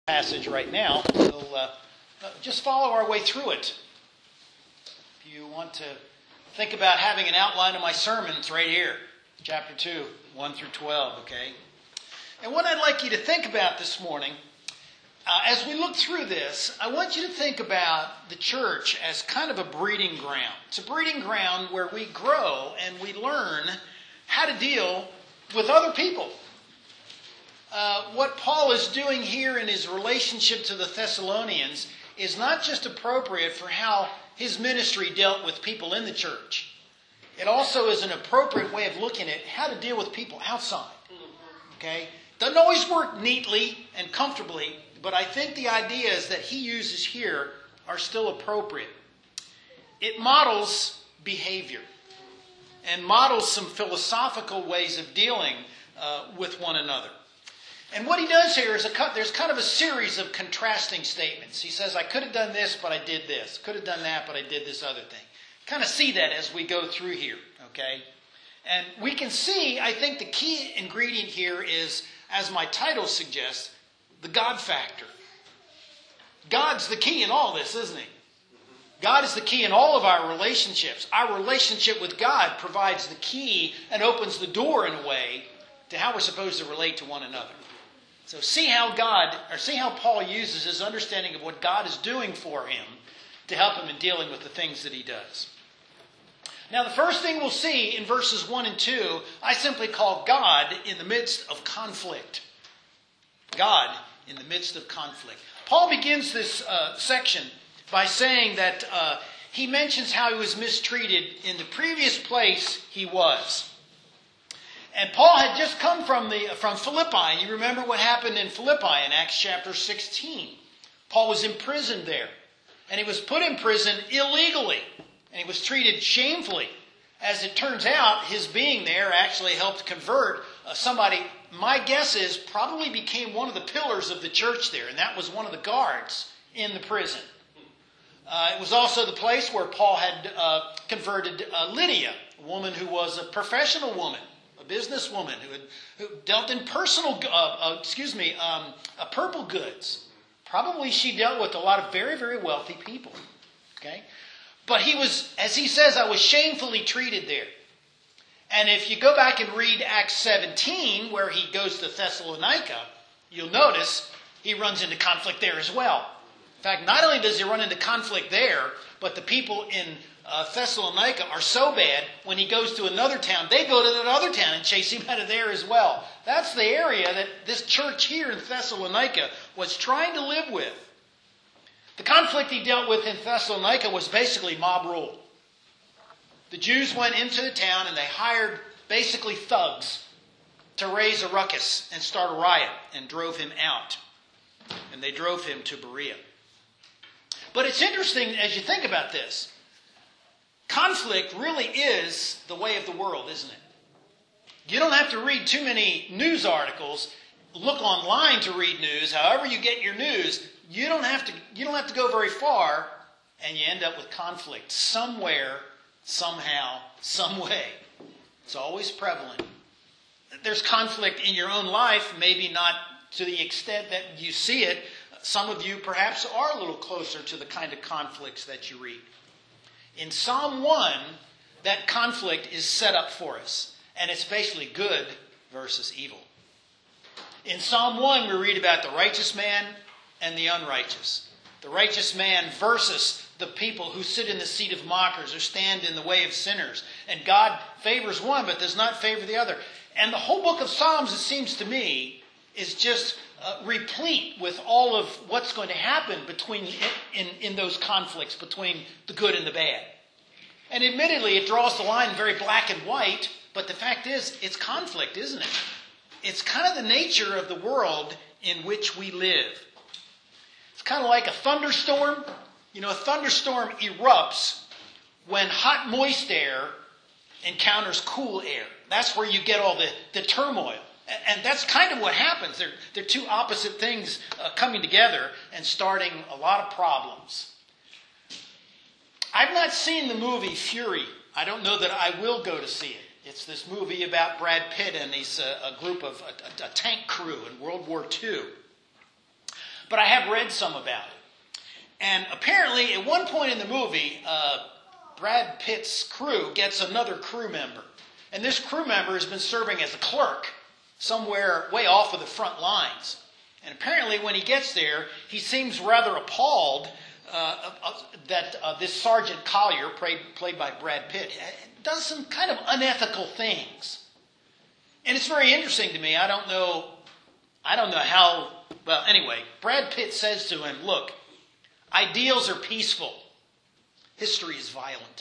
passage right now. We'll just follow our way through it. If you want to think about having an outline of my sermon, it's right here. Chapter 2, 1 through 12, okay? And what I'd like you to think about this morning, as we look through this, I want you to think about the church as kind of a breeding ground. It's a breeding ground where we grow and we learn how to deal with other people. What Paul is doing here in his relationship to the Thessalonians is not just appropriate for how his ministry dealt with people in the church. It also is an appropriate way of looking at how to deal with people outside. Okay? Doesn't always work neatly and comfortably, but I think the ideas that he uses here are still appropriate. It models behavior and models some philosophical ways of dealing with one another. And what he does here is there's kind of a series of contrasting statements. He says, I could have done this, but I did this. Could have done that, but I did this other thing. Kind of see that as we go through here, okay? And we can see, I think the key ingredient here is, as my title suggests, the God factor. God's the key in all this, isn't he? God is the key in all of our relationships. Our relationship with God provides the key and opens the door in a way to how we're supposed to relate to one another. So see how Paul uses his understanding of what God is doing for him to help him in dealing with the things that he does. Now the first thing we'll see in verses 1 and 2, I simply call God in the midst of conflict. God in the midst of conflict. Paul begins this section by saying that he mentions how he was mistreated in the previous place he was. And Paul had just come from Philippi. And you remember what happened in Philippi in Acts chapter 16. Paul was imprisoned there. And he was put in prison illegally. And he was treated shamefully. As it turns out, his being there actually helped convert somebody, my guess is, probably became one of the pillars of the church there. And that was one of the guards in the prison. It was also the place where Paul had converted Lydia, a woman who was a professional woman. Businesswoman who dealt in purple goods. Probably she dealt with a lot of very, very wealthy people. Okay? But he was, as he says, I was shamefully treated there. And if you go back and read Acts 17, where he goes to Thessalonica, you'll notice he runs into conflict there as well. In fact, not only does he run into conflict there, but the people in Thessalonica are so bad, when he goes to another town, they go to that other town and chase him out of there as well. That's the area that this church here in Thessalonica was trying to live with. The conflict he dealt with in Thessalonica was basically mob rule. The Jews went into the town and they hired basically thugs to raise a ruckus and start a riot and drove him out. And they drove him to Berea. But it's interesting as you think about this. Conflict really is the way of the world, isn't it? You don't have to read too many news articles. Look online to read news. However you get your news, you don't have to go very far, and you end up with conflict somewhere, somehow, some way. It's always prevalent. There's conflict in your own life, maybe not to the extent that you see it. Some of you perhaps are a little closer to the kind of conflicts that you read. In Psalm 1, that conflict is set up for us. And it's basically good versus evil. In Psalm 1, we read about the righteous man and the unrighteous. The righteous man versus the people who sit in the seat of mockers or stand in the way of sinners. And God favors one but does not favor the other. And the whole book of Psalms, it seems to me, is just replete with all of what's going to happen in those conflicts between the good and the bad. And admittedly, it draws the line very black and white, but the fact is, it's conflict, isn't it? It's kind of the nature of the world in which we live. It's kind of like a thunderstorm. You know, a thunderstorm erupts when hot, moist air encounters cool air. That's where you get all the turmoil. And that's kind of what happens. They're two opposite things coming together and starting a lot of problems. I've not seen the movie Fury. I don't know that I will go to see it. It's this movie about Brad Pitt and he's a group of a tank crew in World War II. but I have read some about it. And apparently, at one point in the movie, Brad Pitt's crew gets another crew member. And this crew member has been serving as a clerk somewhere way off of the front lines. And apparently when he gets there, he seems rather appalled that this Sergeant Collier, played by Brad Pitt, does some kind of unethical things. And it's very interesting to me. I don't know how, well, anyway, Brad Pitt says to him, look, ideals are peaceful. History is violent.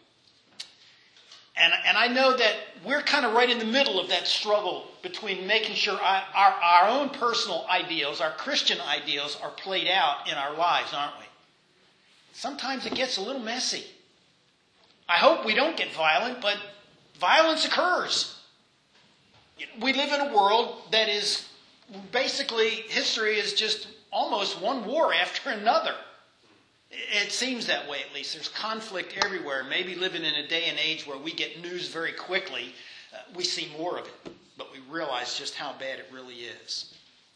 And I know that we're kind of right in the middle of that struggle between making sure our own personal ideals, our Christian ideals, are played out in our lives, aren't we? Sometimes it gets a little messy. I hope we don't get violent, but violence occurs. We live in a world that is basically, history is just almost one war after another. It seems that way, at least. There's conflict everywhere. Maybe living in a day and age where we get news very quickly, we see more of it. But we realize just how bad it really is.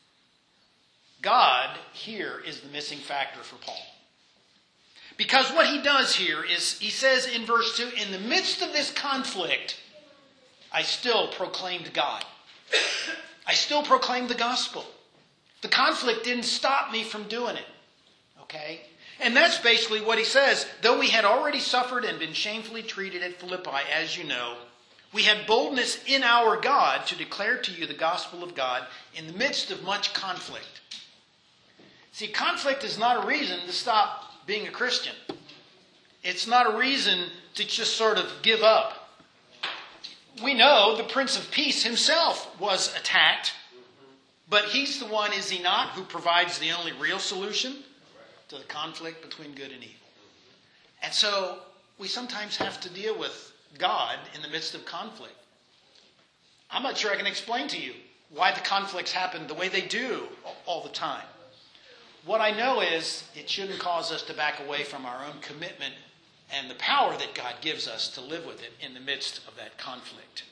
God here is the missing factor for Paul. Because what he does here is, he says in verse 2, in the midst of this conflict, I still proclaimed God. I still proclaimed the gospel. The conflict didn't stop me from doing it. Okay? And that's basically what he says. Though we had already suffered and been shamefully treated at Philippi, as you know, we had boldness in our God to declare to you the gospel of God in the midst of much conflict. See, conflict is not a reason to stop being a Christian. It's not a reason to just sort of give up. We know the Prince of Peace himself was attacked, but he's the one, is he not, who provides the only real solution to the conflict between good and evil. And so we sometimes have to deal with God in the midst of conflict. I'm not sure I can explain to you why the conflicts happen the way they do all the time. What I know is it shouldn't cause us to back away from our own commitment and the power that God gives us to live with it in the midst of that conflict.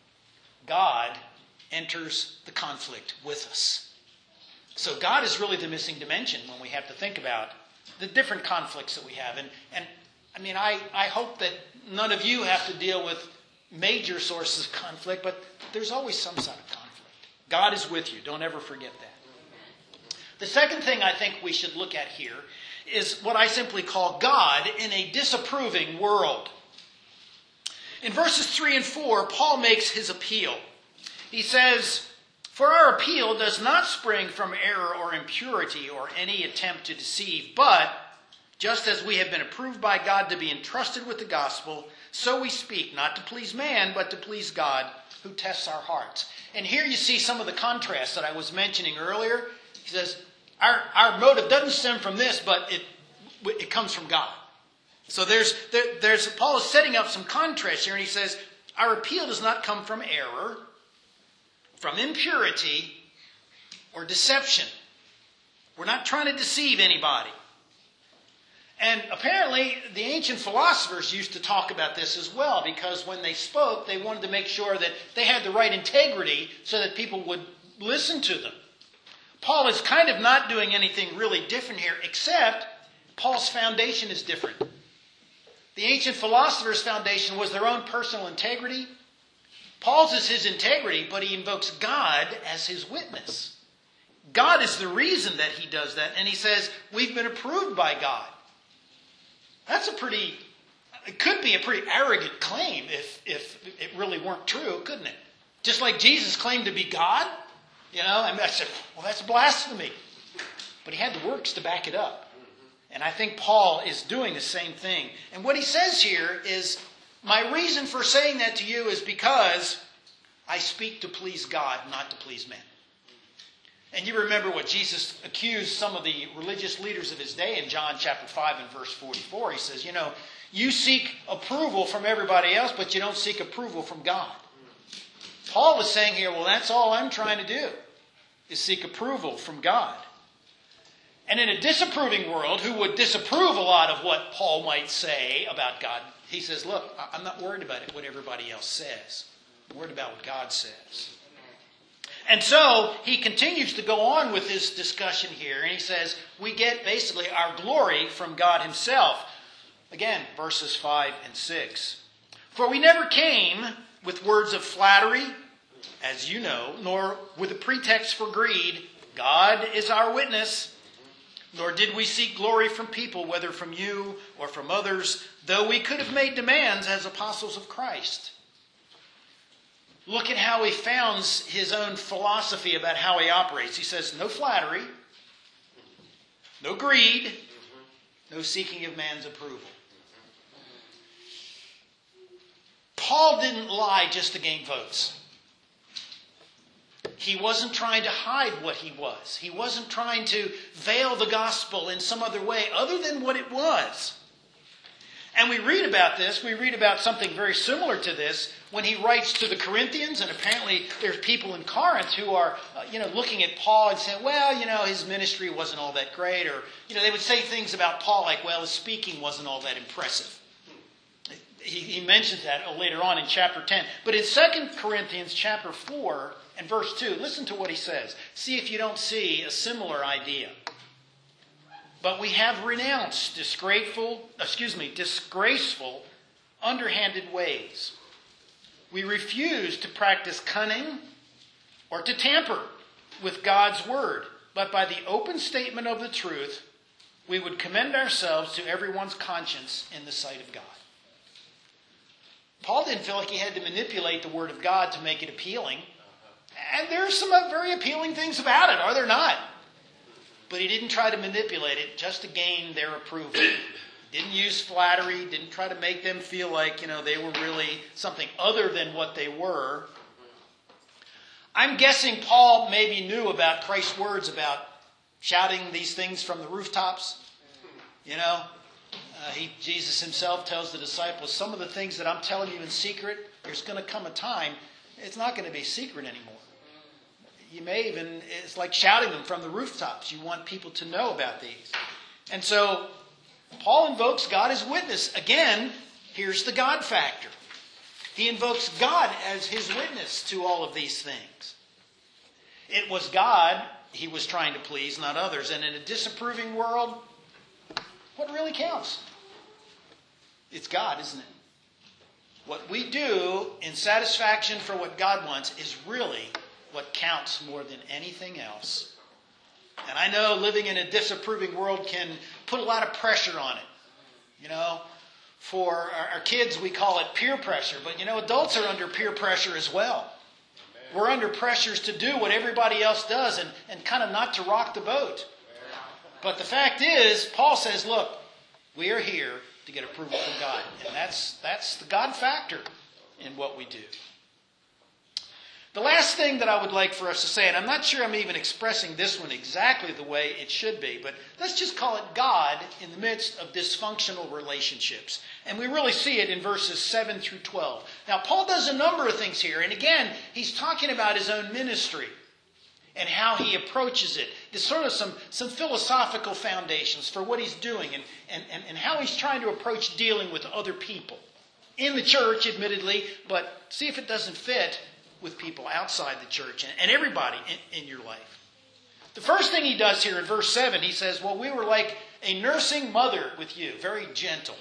God enters the conflict with us. So God is really the missing dimension when we have to think about the different conflicts that we have. And I mean, I hope that none of you have to deal with major sources of conflict, but there's always some sort of conflict. God is with you. Don't ever forget that. The second thing I think we should look at here is what I simply call God in a disapproving world. In verses 3 and 4, Paul makes his appeal. He says, for our appeal does not spring from error or impurity or any attempt to deceive, but just as we have been approved by God to be entrusted with the gospel, so we speak, not to please man, but to please God, who tests our hearts. And here you see some of the contrast that I was mentioning earlier. He says, our motive doesn't stem from this, but it comes from God. So there's Paul is setting up some contrast here, and he says, our appeal does not come from error, from impurity, or deception. We're not trying to deceive anybody. And apparently, the ancient philosophers used to talk about this as well, because when they spoke, they wanted to make sure that they had the right integrity so that people would listen to them. Paul is kind of not doing anything really different here, except Paul's foundation is different. The ancient philosophers' foundation was their own personal integrity. Paul's is his integrity, but he invokes God as his witness. God is the reason that he does that, and he says, we've been approved by God. It could be a pretty arrogant claim if it really weren't true, couldn't it? Just like Jesus claimed to be God. You know, and I said, well, that's blasphemy. But he had the works to back it up. And I think Paul is doing the same thing. And what he says here is, my reason for saying that to you is because I speak to please God, not to please men. And you remember what Jesus accused some of the religious leaders of his day in John chapter 5 and verse 44. He says, you know, you seek approval from everybody else, but you don't seek approval from God. Paul is saying here, well, that's all I'm trying to do, is seek approval from God. And in a disapproving world, who would disapprove a lot of what Paul might say about God, he says, look, I'm not worried about what everybody else says. I'm worried about what God says. And so he continues to go on with this discussion here, and he says, we get basically our glory from God himself. Again, verses 5 and 6. For we never came with words of flattery, as you know, nor with a pretext for greed. God is our witness. Nor did we seek glory from people, whether from you or from others, though we could have made demands as apostles of Christ. Look at how he founds his own philosophy about how he operates. He says, no flattery, no greed, no seeking of man's approval. Paul didn't lie just to gain votes. He wasn't trying to hide what he was. He wasn't trying to veil the gospel in some other way other than what it was. And we read about this. We read about something very similar to this when he writes to the Corinthians. And apparently there's people in Corinth who are, looking at Paul and saying, well, his ministry wasn't all that great. Or, they would say things about Paul like, well, his speaking wasn't all that impressive. He mentions that later on in chapter 10. But in 2 Corinthians chapter 4 and verse 2, listen to what he says. See if you don't see a similar idea. But we have renounced disgraceful, underhanded ways. We refuse to practice cunning or to tamper with God's word. But by the open statement of the truth, we would commend ourselves to everyone's conscience in the sight of God. Paul didn't feel like he had to manipulate the word of God to make it appealing. And there's some very appealing things about it, are there not? But he didn't try to manipulate it just to gain their approval. Didn't use flattery, didn't try to make them feel like, they were really something other than what they were. I'm guessing Paul maybe knew about Christ's words about shouting these things from the rooftops. Jesus himself tells the disciples, some of the things that I'm telling you in secret, there's going to come a time, it's not going to be secret anymore. You may even, it's like shouting them from the rooftops. You want people to know about these. And so, Paul invokes God as witness. Again, here's the God factor. He invokes God as his witness to all of these things. It was God he was trying to please, not others. And in a disapproving world, what really counts? It's God, isn't it? What we do in satisfaction for what God wants is really what counts more than anything else. And I know living in a disapproving world can put a lot of pressure on it. For our kids, we call it peer pressure. But, adults are under peer pressure as well. We're under pressures to do what everybody else does and kind of not to rock the boat. But the fact is, Paul says, look, we are here to get approval from God. And that's the God factor in what we do. The last thing that I would like for us to say, and I'm not sure I'm even expressing this one exactly the way it should be, but let's just call it God in the midst of dysfunctional relationships. And we really see it in verses 7 through 12. Now, Paul does a number of things here. And again, he's talking about his own ministry and how he approaches it. There's sort of some philosophical foundations for what he's doing and how he's trying to approach dealing with other people. In the church, admittedly, but see if it doesn't fit with people outside the church and everybody in your life. The first thing he does here in verse 7, he says, well, we were like a nursing mother with you, very gentle.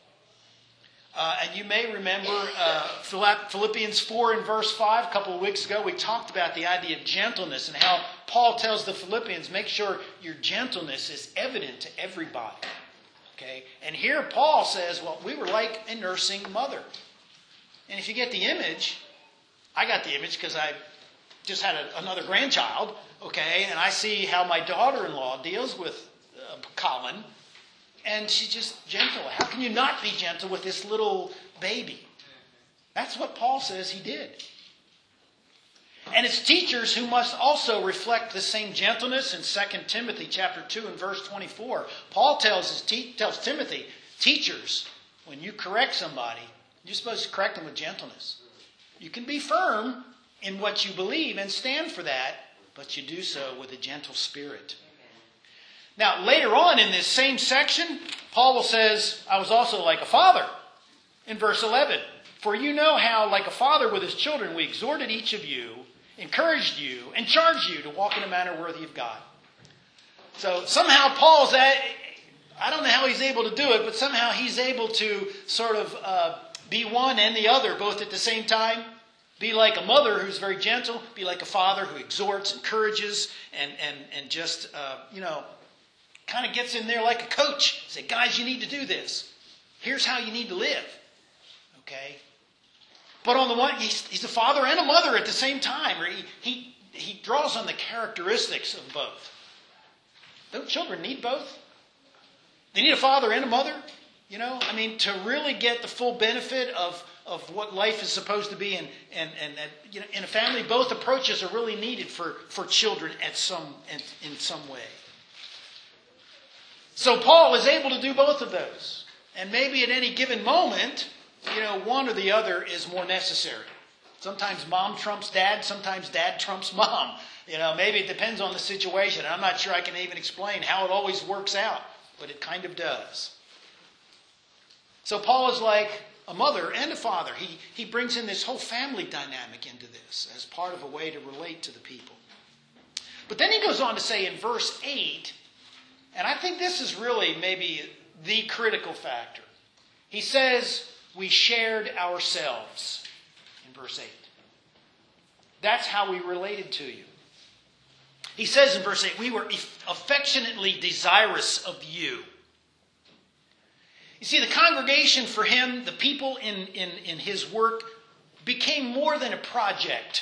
And you may remember Philippians 4 and verse 5, a couple of weeks ago, we talked about the idea of gentleness and how Paul tells the Philippians, make sure your gentleness is evident to everybody. Okay? And here Paul says, well, we were like a nursing mother. And if you get the image, I got the image because I just had another grandchild, okay, and I see how my daughter-in-law deals with Colin, and she's just gentle. How can you not be gentle with this little baby? That's what Paul says he did. And it's teachers who must also reflect the same gentleness in 2 Timothy chapter 2 and verse 24. Paul tells Timothy, teachers, when you correct somebody, you're supposed to correct them with gentleness. You can be firm in what you believe and stand for that, but you do so with a gentle spirit. Now, later on in this same section, Paul says, I was also like a father. In verse 11, for you know how, like a father with his children, we exhorted each of you encouraged you, and charged you to walk in a manner worthy of God. So somehow Paul's I don't know how he's able to do it, but somehow he's able to sort of be one and the other both at the same time. Be like a mother who's very gentle. Be like a father who exhorts, encourages, and just, kind of gets in there like a coach. Say, guys, you need to do this. Here's how you need to live. Okay? But on the one, he's a father and a mother at the same time. He draws on the characteristics of both. Don't children need both? They need a father and a mother, to really get the full benefit of what life is supposed to be. And in a family, both approaches are really needed for children in some way. So Paul is able to do both of those. And maybe at any given moment, one or the other is more necessary. Sometimes mom trumps dad, sometimes dad trumps mom. Maybe it depends on the situation. I'm not sure I can even explain how it always works out, but it kind of does. So Paul is like a mother and a father. He brings in this whole family dynamic into this as part of a way to relate to the people. But then he goes on to say in verse 8, and I think this is really maybe the critical factor. He says, we shared ourselves in verse 8. That's how we related to you. He says in verse 8, we were affectionately desirous of you. You see, the congregation for him, the people in his work, became more than a project.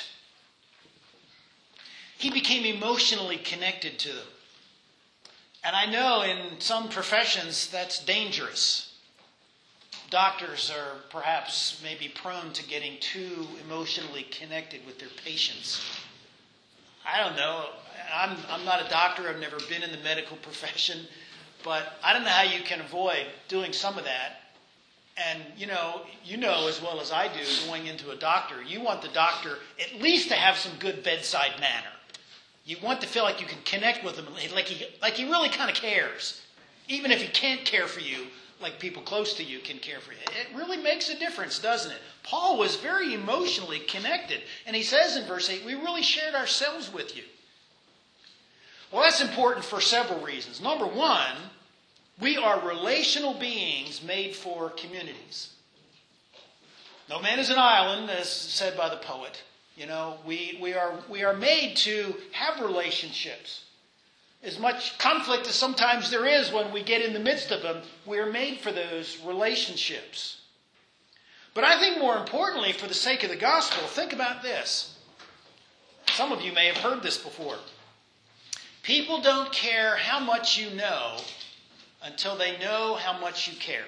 He became emotionally connected to them. And I know in some professions that's dangerous. Doctors are perhaps maybe prone to getting too emotionally connected with their patients. I don't know. I'm not a doctor. I've never been in the medical profession. But I don't know how you can avoid doing some of that. And, you know as well as I do, going into a doctor, you want the doctor at least to have some good bedside manner. You want to feel like you can connect with him, like he really kind of cares. Even if he can't care for you, like people close to you can care for you. It really makes a difference, doesn't it? Paul was very emotionally connected. And he says in verse 8, we really shared ourselves with you. Well, that's important for several reasons. Number one, we are relational beings made for communities. No man is an island, as said by the poet. We are made to have relationships. As much conflict as sometimes there is when we get in the midst of them, we are made for those relationships. But I think more importantly, for the sake of the gospel, think about this. Some of you may have heard this before. People don't care how much you know until they know how much you care.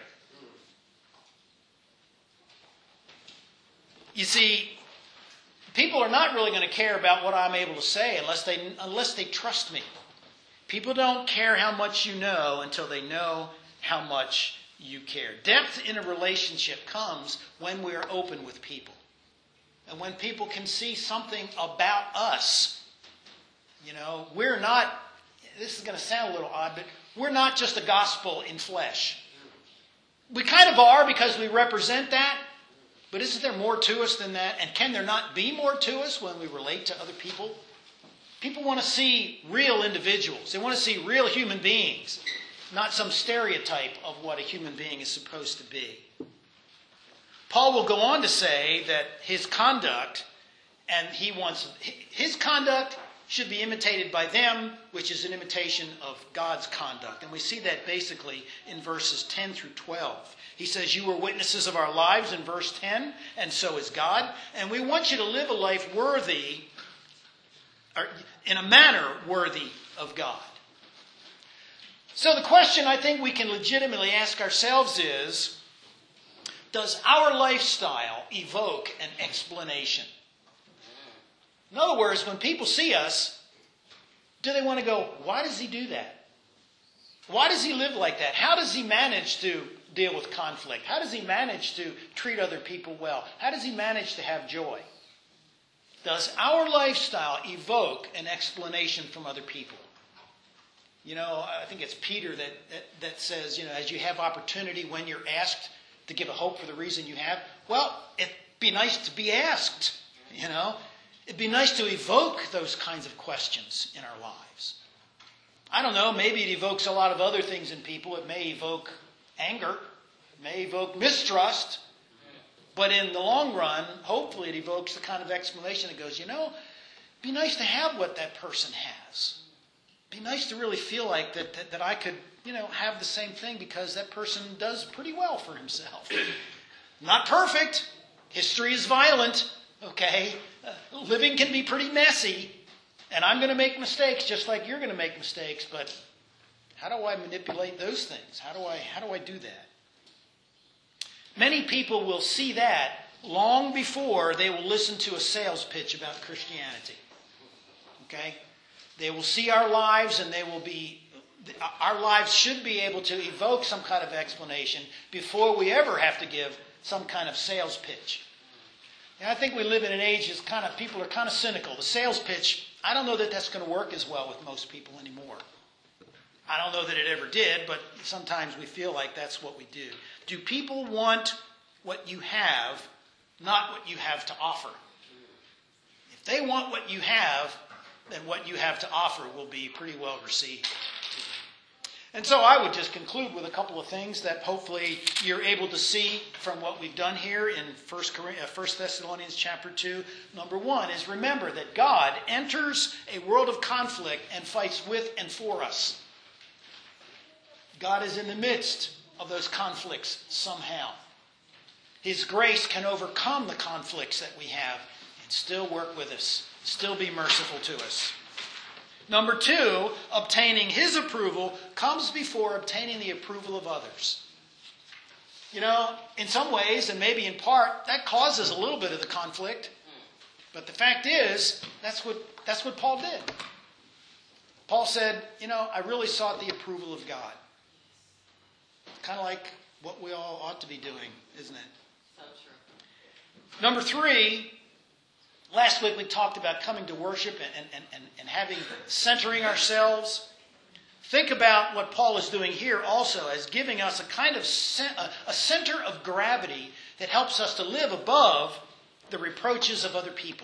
You see, people are not really going to care about what I'm able to say unless they trust me. People don't care how much you know until they know how much you care. Depth in a relationship comes when we're open with people. And when people can see something about us. We're not, this is going to sound a little odd, but we're not just a gospel in flesh. We kind of are because we represent that. But isn't there more to us than that? And can there not be more to us when we relate to other people? People want to see real individuals. They want to see real human beings, not some stereotype of what a human being is supposed to be. Paul will go on to say that his conduct should be imitated by them, which is an imitation of God's conduct. And we see that basically in verses 10 through 12. He says, you were witnesses of our lives in verse 10, and so is God. And we want you to live a life worthy, or in a manner worthy of God. So the question I think we can legitimately ask ourselves is, does our lifestyle evoke an explanation? In other words, when people see us, do they want to go, why does he do that? Why does he live like that? How does he manage to deal with conflict? How does he manage to treat other people well? How does he manage to have joy? Does our lifestyle evoke an explanation from other people? I think it's Peter that says, as you have opportunity when you're asked to give a hope for the reason you have, well, it'd be nice to be asked, it'd be nice to evoke those kinds of questions in our lives. I don't know, maybe it evokes a lot of other things in people. It may evoke anger. It may evoke mistrust. But in the long run, hopefully it evokes the kind of explanation that goes, it'd be nice to have what that person has. It'd be nice to really feel like that I could, have the same thing because that person does pretty well for himself. Not perfect. History is violent. Okay? Living can be pretty messy. And I'm going to make mistakes just like you're going to make mistakes. But how do I manipulate those things? How do I do that? Many people will see that long before they will listen to a sales pitch about Christianity. Okay? They will see our lives and our lives should be able to evoke some kind of explanation before we ever have to give some kind of sales pitch. And I think we live in an age that's people are kind of cynical. The sales pitch, I don't know that that's going to work as well with most people anymore. I don't know that it ever did, but sometimes we feel like that's what we do. Do people want what you have, not what you have to offer? If they want what you have, then what you have to offer will be pretty well received. And so I would just conclude with a couple of things that hopefully you're able to see from what we've done here in 1 Thessalonians chapter 2. Number one is remember that God enters a world of conflict and fights with and for us. God is in the midst of those conflicts somehow. His grace can overcome the conflicts that we have and still work with us, still be merciful to us. Number two, obtaining His approval comes before obtaining the approval of others. In some ways, and maybe in part, that causes a little bit of the conflict. But the fact is, that's what Paul did. Paul said, I really sought the approval of God. Kind of like what we all ought to be doing, isn't it? So true. Number three, last week we talked about coming to worship and centering ourselves. Think about what Paul is doing here also as giving us a kind of a center of gravity that helps us to live above the reproaches of other people.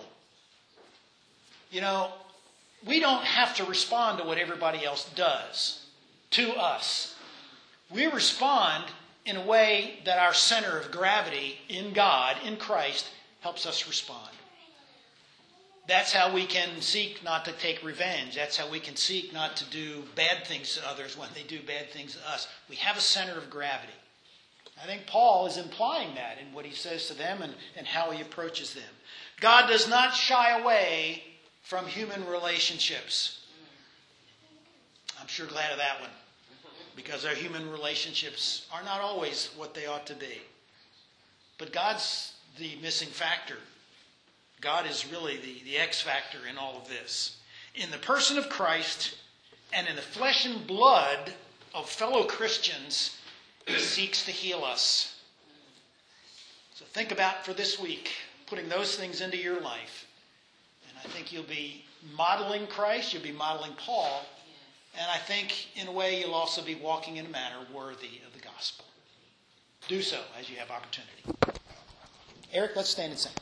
We don't have to respond to what everybody else does to us. We respond in a way that our center of gravity in God, in Christ, helps us respond. That's how we can seek not to take revenge. That's how we can seek not to do bad things to others when they do bad things to us. We have a center of gravity. I think Paul is implying that in what he says to them and how he approaches them. God does not shy away from human relationships. I'm sure glad of that one. Because our human relationships are not always what they ought to be. But God's the missing factor. God is really the X factor in all of this. In the person of Christ and in the flesh and blood of fellow Christians, He seeks to heal us. So think about for this week, putting those things into your life. And I think you'll be modeling Christ, you'll be modeling Paul, and I think in a way you'll also be walking in a manner worthy of the gospel. Do so as you have opportunity. Eric, let's stand and sing.